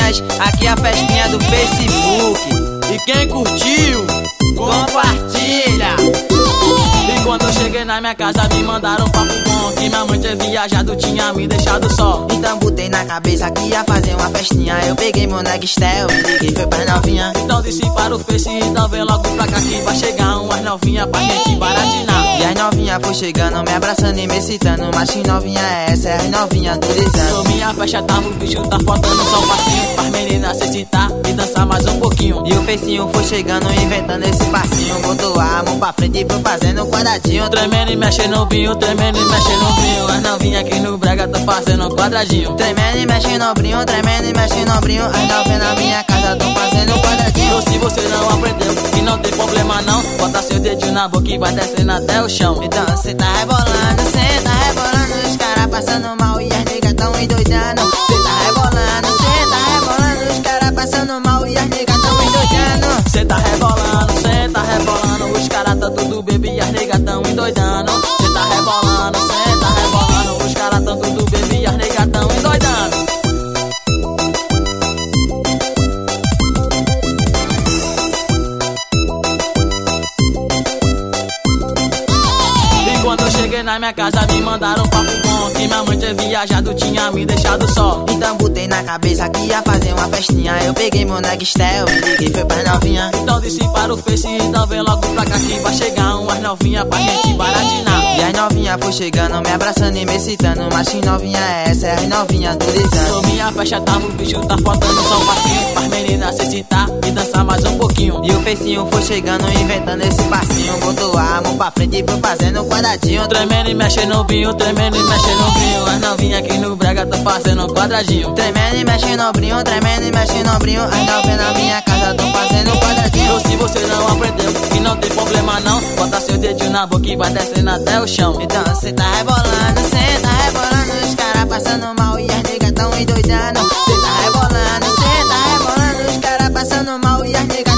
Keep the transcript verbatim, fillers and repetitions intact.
novinhas, aqui é a festinha do Facebook. E quem curtiu, compartilha. E quando eu cheguei na minha casa me mandaram um papo bom, que minha mãe tinha viajado, tinha me deixado só. Então botei na cabeça que ia fazer uma festinha. Eu peguei meu Nextel e liguei, foi pras novinha. Então disse para o Face, então vem logo pra cá que vai chegar umas novinha pra gente baratinar. E as novinha foi chegando, me abraçando e me excitando. Mas que novinha é essa? É as novinha do desano. No minha festa tava o bicho, tá faltando só um passinho pras meninas se excitar e dançar mais um pouquinho. E o Feicinho foi chegando, inventando esse passinho. Botou a mão pra frente e foi fazendo um quadradinho. Tremendo e mexendo no vinho, tremendo e mexendo no vinho. As novinha aqui no brega tão fazendo um quadradinho. Tremendo e mexendo no brinho, tremendo e mexendo no brinho. As novinha na minha casa tão fazendo um quadradinho. Então se você não aprendeu, que não tem problema não, bota seu dedinho na boca e vai descendo até o chão. Então cê tá rebolando, cê tá rebolando. Os caras passando mal e as nega tão endoidando. Cê tá rebolando, cê tá rebolando. Os caras passando mal e as nega tão endoidando. Cê tá rebolando, cê tá rebolando. Os caras tão tudo bebê e as nega tão endoidando. Cê tá rebolando, cê tá rebolando. Os caras tão tudo bebê e as nega tão endoidando. Quando eu cheguei na minha casa me mandaram um papo bom, que minha mãe tinha viajado, tinha me deixado só. Então botei na cabeça que ia fazer uma festinha. Eu peguei meu Nextel e liguei, foi pras novinha. Então disse para o Face, então vem logo pra cá que vai chegar umas novinha pra gente baratinar. E as novinha foi chegando, me abraçando e me excitando. Mas que novinha é essa? É as novinha do desano. No minha festa tava o bicho, tá faltando só um passinho pras meninas se excitar e dançar mais um pouquinho. E o Feicinho foi chegando, inventando esse passinho. Botou a mão pra frente e foi fazendo um quadradinho. Tremendo e mexendo no vinho, tremendo e mexendo no vinho. As novinha aqui no brega tão fazendo um quadradinho. Tremendo e mexendo no brinho, tremendo e mexendo no brinho. As novinha na minha casa tão fazendo um quadradinho. Então se você não aprendeu, que não tem problema não, bota seu dedinho na boca e vai descendo até o chão. Então cê tá rebolando, cê tá rebolando. Os caras passando mal e as nega tão endoidando. Cê tá rebolando, cê tá rebolando. Os caras passando mal e as nega